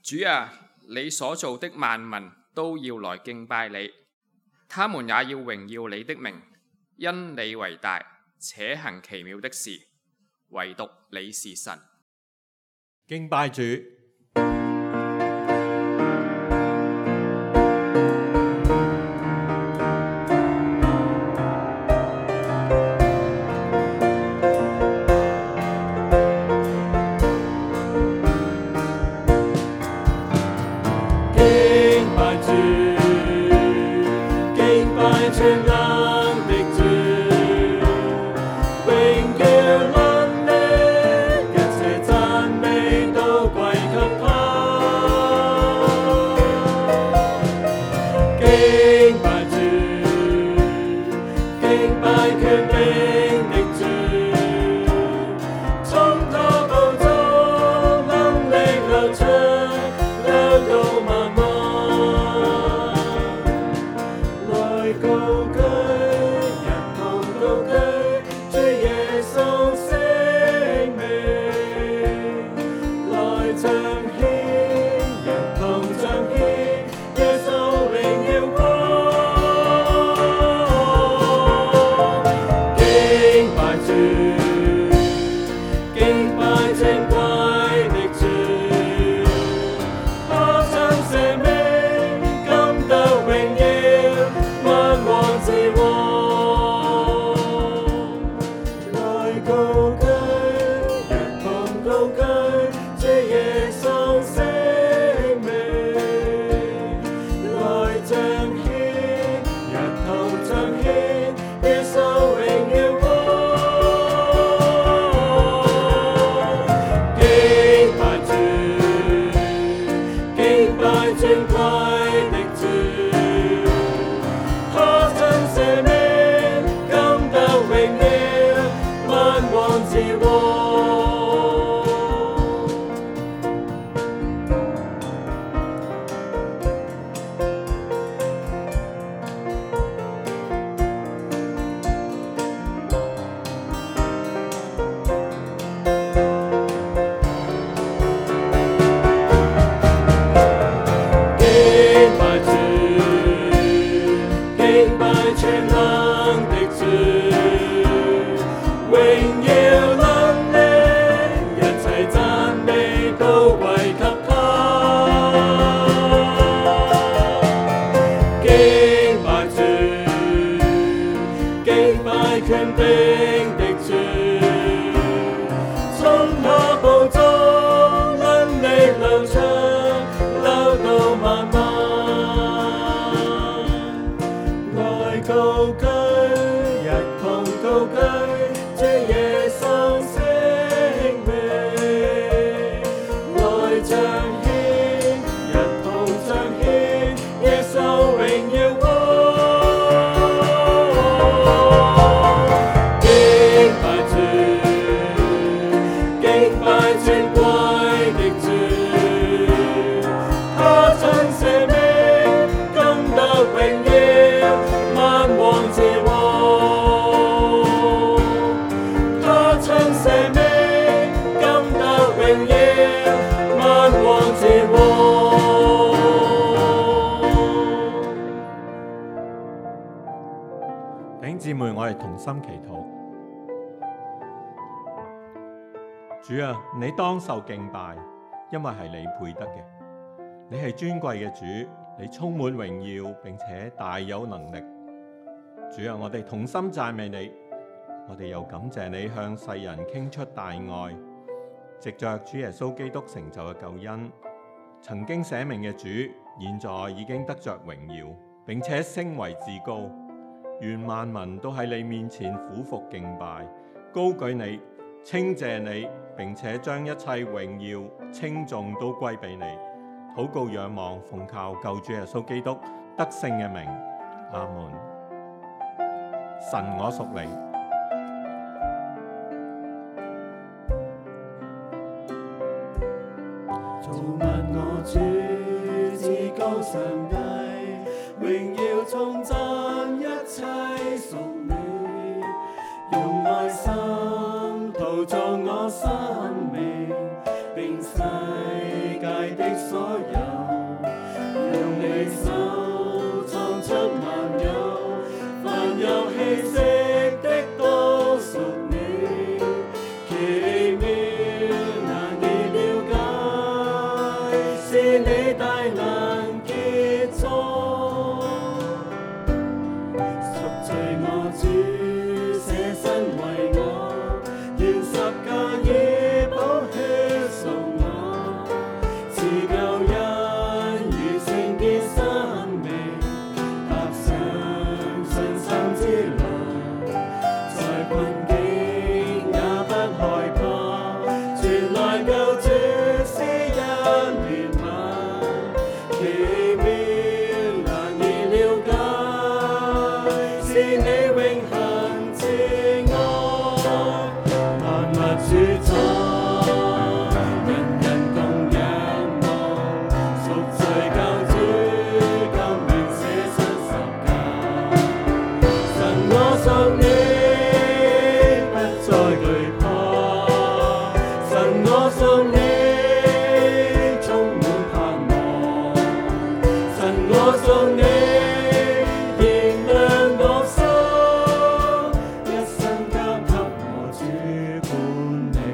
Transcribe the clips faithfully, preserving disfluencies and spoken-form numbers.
主啊，你所造的萬民都要來敬拜你，他們也要榮耀你的名，因你為大，且行奇妙的事，唯獨你是神。 敬拜主。弟兄姊妹，我哋同心祈禱。主啊，你當受敬拜，因為係你配得嘅。你係尊貴嘅主，你充滿榮耀，並且大有能力。主啊，我哋同心讚美你，我哋又感謝你向世人傾出大愛，藉着主耶穌基督成就嘅救恩，曾經捨命嘅主，現在已經得着榮耀，並且升為至高。願萬民都喺你面前俯伏敬拜，高舉你，稱謝你，並且將一切榮耀、稱頌都歸俾你。禱告仰望，奉靠救主耶穌基督得勝嘅名，阿門。神，我屬你。 造物我主至高上帝，榮耀頌讚一切屬你，用愛心陶造我生命，並世界界的所有，用你手創出萬有，凡有氣息的都屬你，奇妙難以了解，是你大能傑作，贖罪我主捨身為我，願十架以寶血贖我，賜救恩如聖潔生命，踏上信心之路，在困境也不害怕，傳來救主施恩憐憫，奇妙難以了解，是你永恆慈愛，萬物主宰，人人共仰望，贖罪救主甘願捨身十架，神我屬你，不再懼怕，神我屬你，充滿盼望，神我屬你，燃亮我心，一生交給我主管理。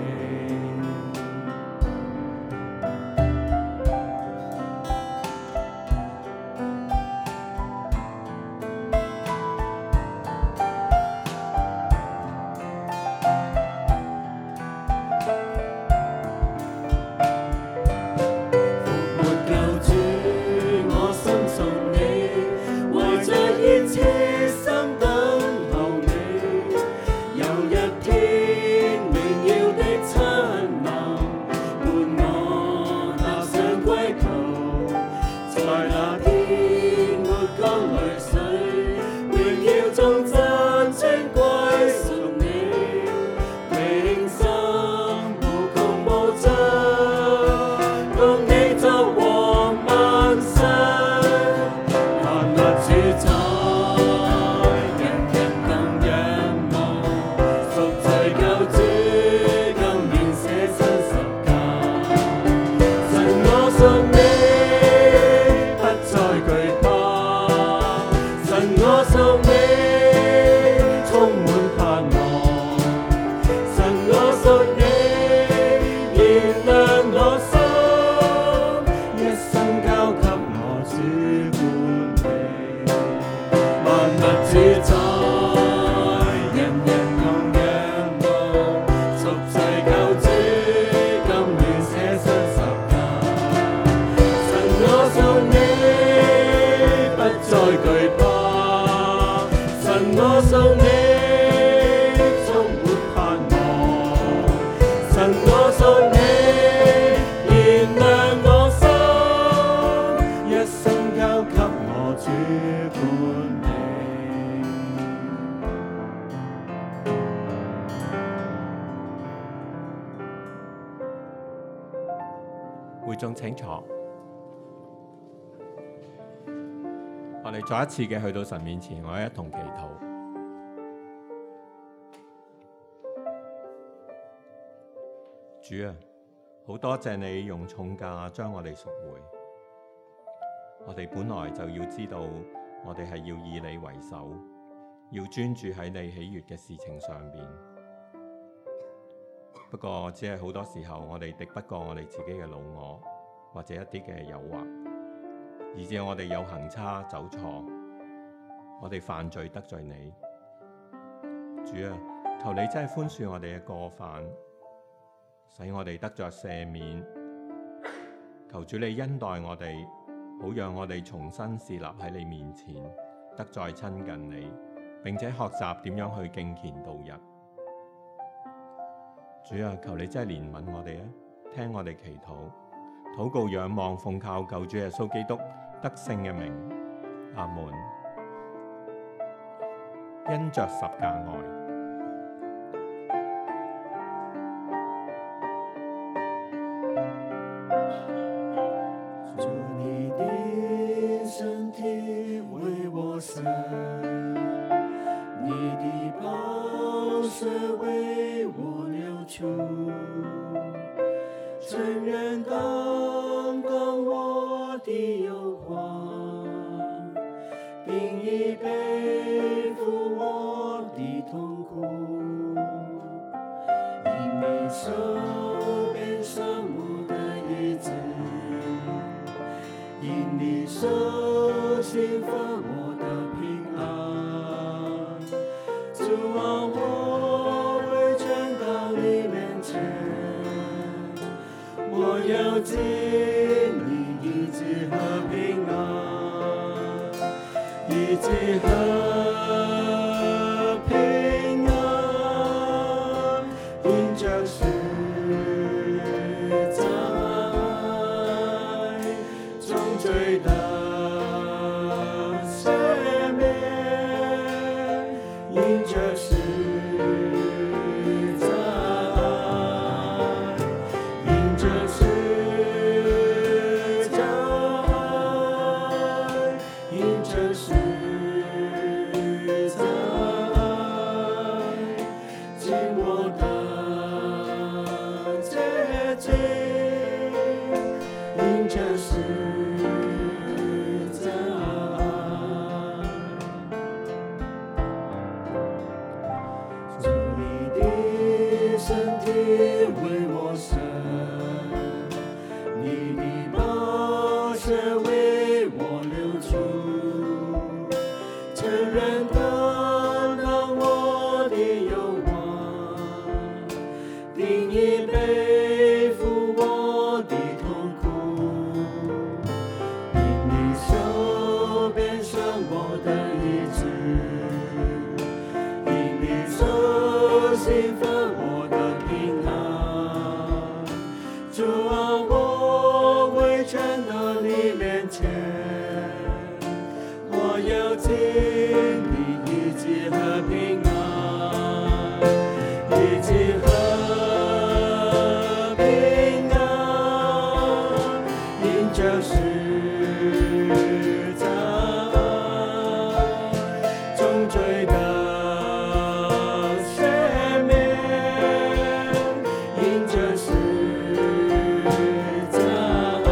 復活救主，我心屬你，懷着熱切心等候你，有一天榮耀的親臨，伴我踏上歸途，在那天沒乾淚水，榮耀中真尊歸屬你，永生無窮無盡，共你作王萬世，萬物主宰，人人共仰望，贖罪救主甘願捨身十架，神我屬你，不再懼怕，神我屬你，充滿盼望，神我屬你，燃亮我心，一生交給我主管理，萬物主宰，人人共仰望，贖罪救主甘願捨身十架，神我屬你，不再懼怕，神我屬你，充滿盼望，神我屬你，燃亮我心，一生交給我主管理。 會眾請坐。我哋再一次嘅去到神面前，我哋一同祈禱。主啊，好多謝你用重價將我哋贖回。我哋本來就要知道，我哋係要以你為首，要專注喺你喜悅嘅事情上邊。不過，只係好多時候，我哋敵不過我哋自己嘅老我，或者一啲嘅誘惑，以致我哋有行差走錯，我哋犯罪得罪你。主啊，求你真係寬恕我哋嘅過犯，使我哋得着赦免。求主你恩待我哋，好讓我哋重新侍立喺你面前，得再親近你，並且學習點樣去敬虔度日。主啊，求你真係憐憫我哋啊，聽我哋祈禱，禱告仰望奉靠救主耶穌基督得勝嘅名，阿門。因着十架愛， 主你的身體為我捨，你的寶血為我流出，承認當你手心放我的平安，主啊，我会转到你面前，我要经历医治和平安，医治和平安，因着十字架中罪的赦免，因着十字架，因着十字架，因着十字架，尽我的洁净，因着十字架。主你的身体为我舍，你的宝血为我流出，承认担当我的忧患，定义背负我的痛苦，因你手边上我的医治，因你手心放我的平安，主啊，我会站到你面前，我要经历医治和平安，医治和平安，因着十字架中罪的赦免，因着十字架，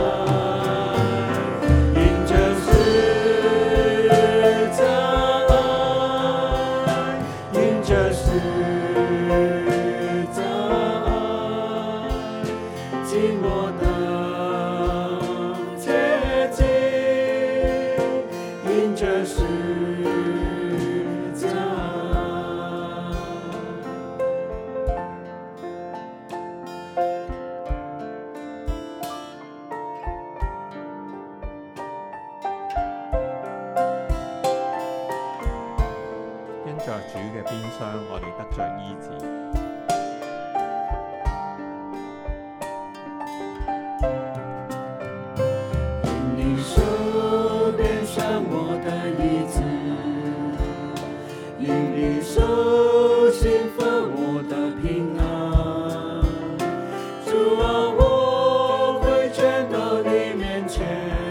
因着十字架，因着十字架，尽我的洁净，因着十字架。 因着主嘅鞭傷，我哋得着醫治。 因你手边上我的医治，因你手心放我的平安，主啊，我会转到你面前，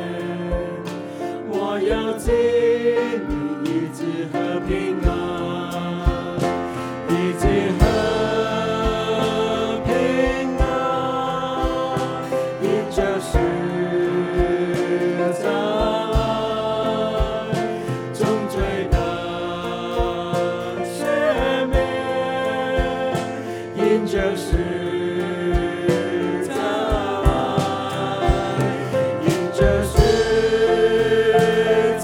我要经历医治和平安，医治和平安，因着十字架中罪的赦免，因着十字架，因着十字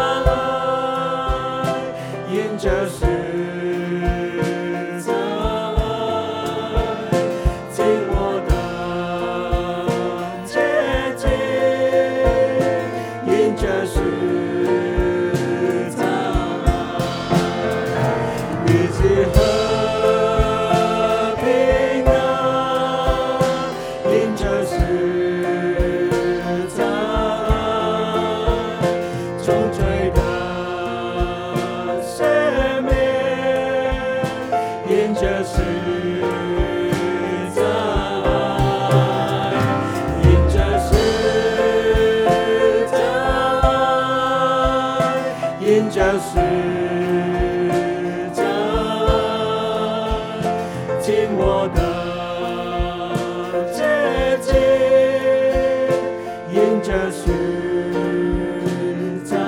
架，因着十字架，尽我的洁净，因着十字架，医治和平安，因着十字架中罪的赦免，因着十字架，因着十字架，因着十字架，尽我的洁净，因着十字架。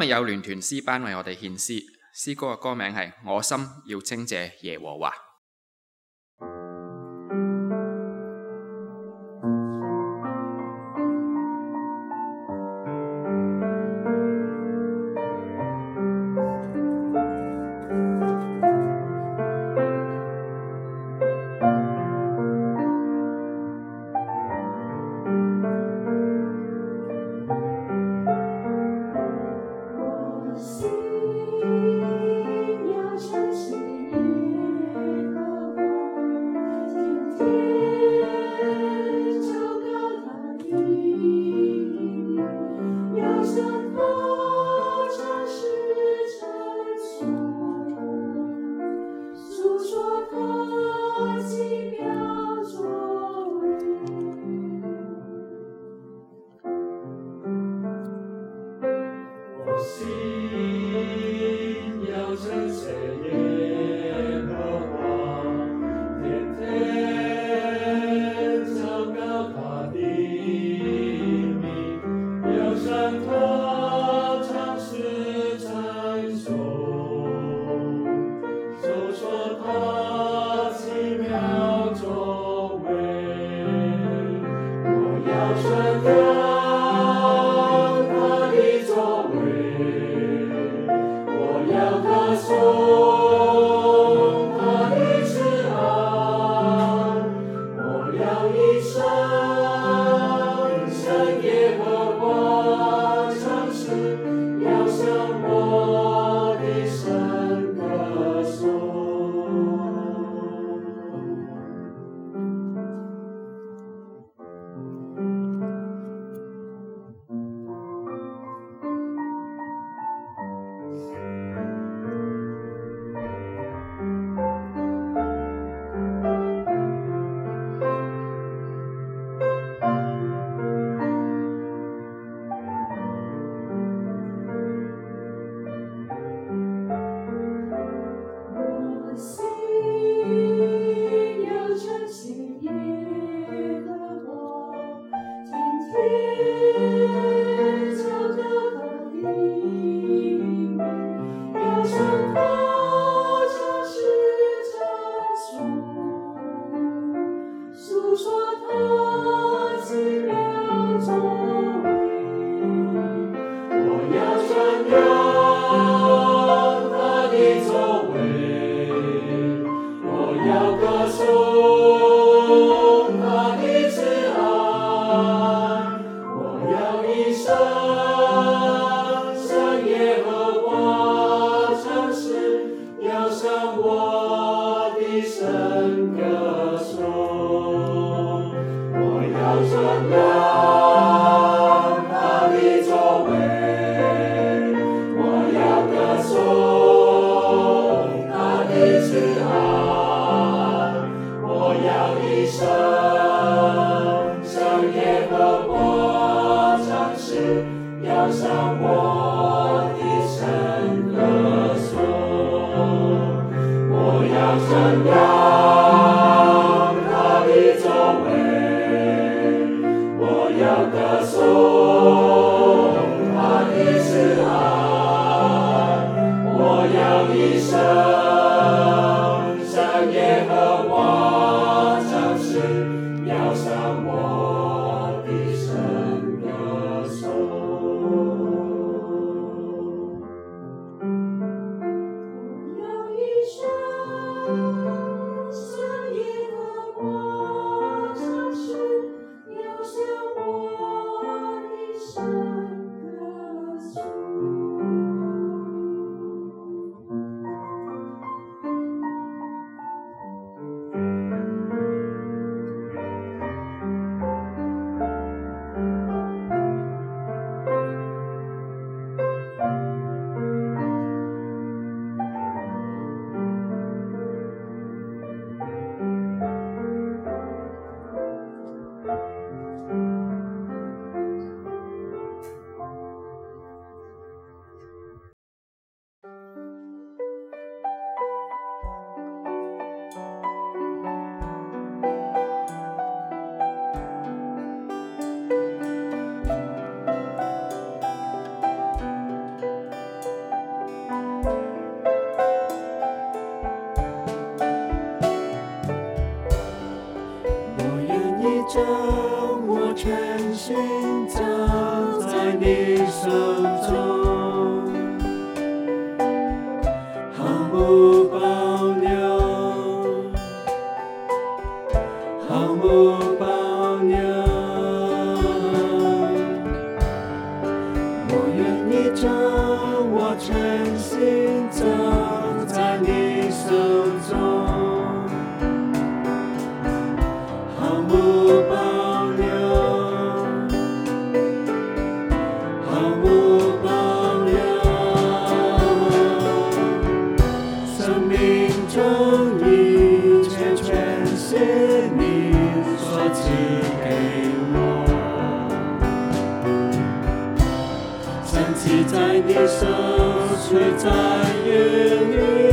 有聯團詩班為我哋獻詩，詩歌嘅歌名係《我心要稱謝耶和華》。 我将我全心交在你手中，毫不保留，毫不保留。我愿意将我全心交在你手中，毫不保留，毫不保留。生命中一切全是你所赐给我，神奇在你手，却在云里。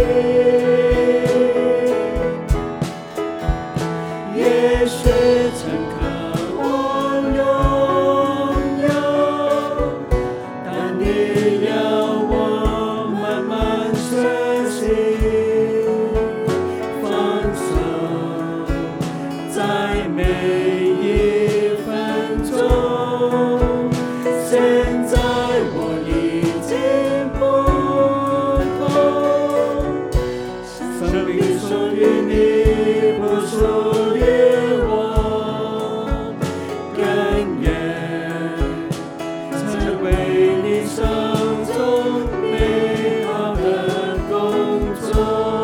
也许曾渴望拥有，但你要我慢慢学习放手，在每一分钟。现在我已经不同，生命属于你，不属于我，更愿成为你手中美好的工作。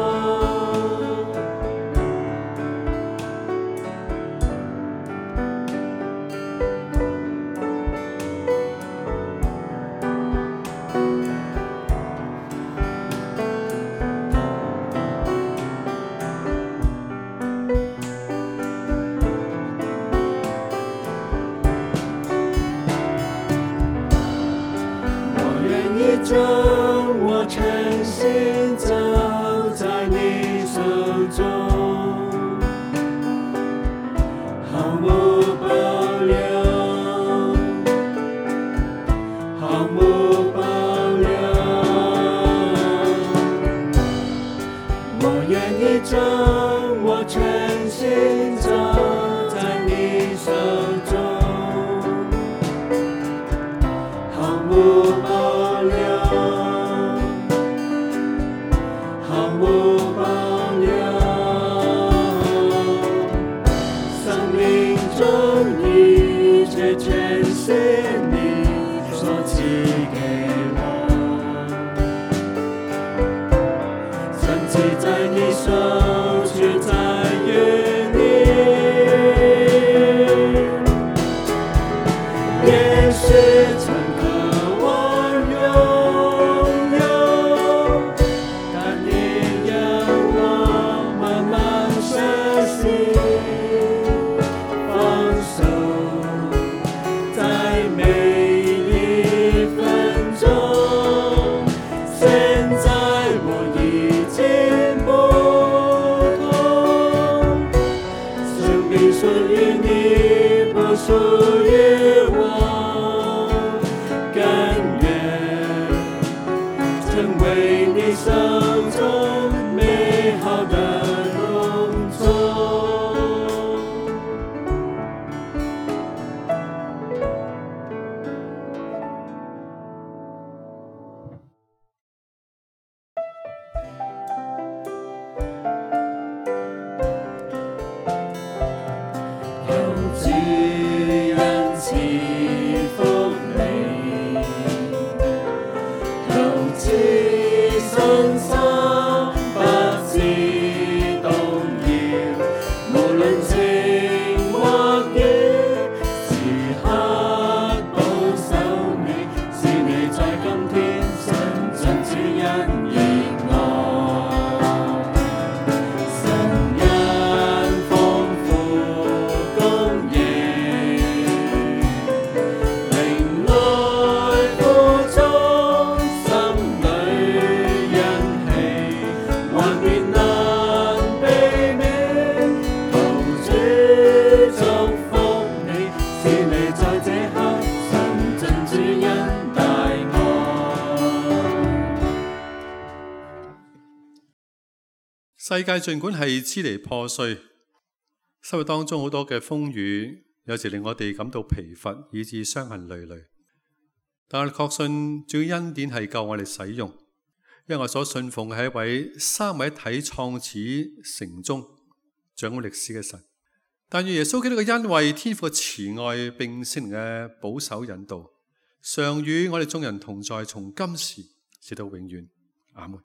我愿意将我全心交在你手中，毫不保留，毫不保留。我愿意将我全心交在你手中，毫不保留，毫不保留。生命中一切全是你所赐给我，神奇在你手，却在云里。也许曾渴望拥有，但你要我慢慢学习放手，在每一分钟。现在我已经不同，生命属于你，不属于我，更愿成为你手中美好的工作。有主恩賜福你，有此信心不致動搖，無論晴或雨，時刻保守你，使你在今天伸盡主恩熱愛。神恩豐富供應，靈內富足，心裏欣喜，幻變難避免。求主祝福你，使你在這刻嘗盡主恩大愛。 世界儘管係支離破碎， 生活當中好多嘅風雨，有時令我哋感到疲乏，以致傷痕累累。但係確信主要恩典係夠我哋使用，因為我所信奉嘅係一位三位一體創始成終掌管歷史嘅神。但願耶穌基督嘅恩惠、天父嘅慈愛並聖靈嘅保守引導，常與我哋眾人同在，從今時直到永遠。阿門。